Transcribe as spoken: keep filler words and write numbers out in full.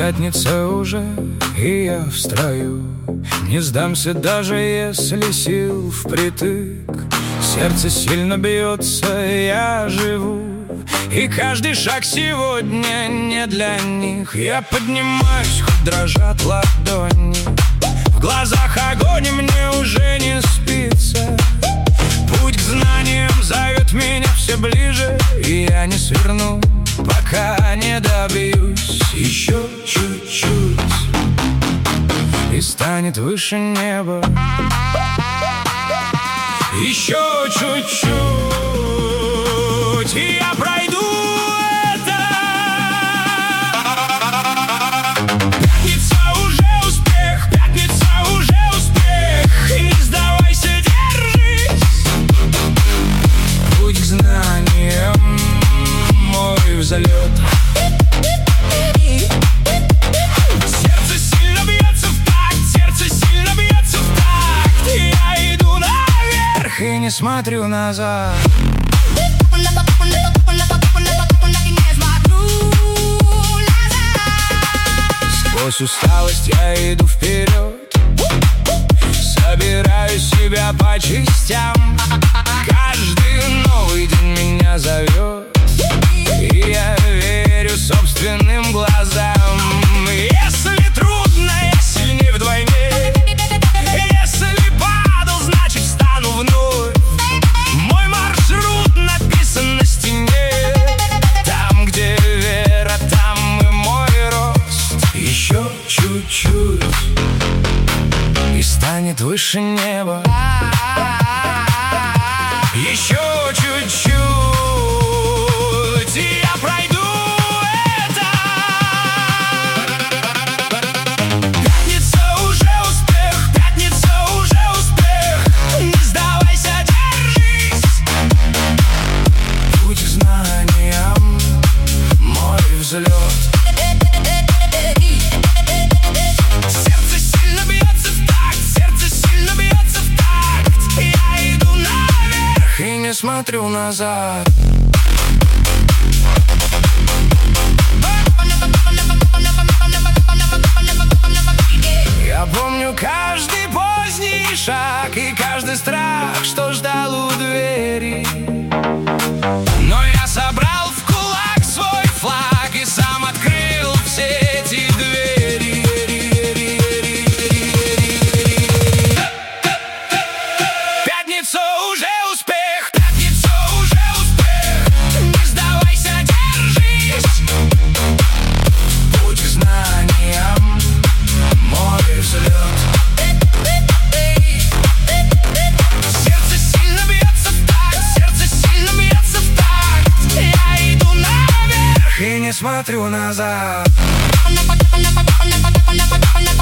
Пятница уже, и я в строю. Не сдамся, даже если сил впритык. Сердце сильно бьется, я живу, и каждый шаг сегодня не для них. Я поднимаюсь, хоть дрожат ладони. В глазах огонь, и мне уже не спится. Путь к знаниям зовет меня все ближе, и я не сверну, пока не добьюсь. Еще чуть-чуть, и станет выше неба. Еще чуть-чуть, и я пройду это. Пятница уже успех, пятница уже успех. И не сдавайся, держись. Путь к знаниям, мой взлет. Сердце сильно бьется в такт, сердце сильно бьется в такт. И я иду наверх и не смотрю назад. Сквозь усталость я иду вперед, собираю себя по частям. Каждый новый день меня зовет, и я верю собственным глазам. Если трудно, я сильнее вдвойне. Если падал, значит встану вновь. Мой маршрут написан на стене. Там, где вера, там и мой рост. Еще чуть-чуть, и станет выше неба. Еще чуть-чуть, и я пройду это. Пятница уже успех, пятница уже успех. Не сдавайся, держись. Путь к знаниям, мой взлет. Сердце сильно бьется в такт, сердце сильно бьется в такт. Я иду наверх и не смотрю назад. Я помню каждый поздний шаг и каждый страх, что ждал у двери. Но я собрал в кулак свой флаг и сам открыл все эти двери. Пятница уже успех, пятница уже успех. Не сдавайся, держись. Путь к знаниям, мой взлет. Сердце сильно бьется в такт, сердце сильно бьется в такт. Я иду наверх и не смотрю назад.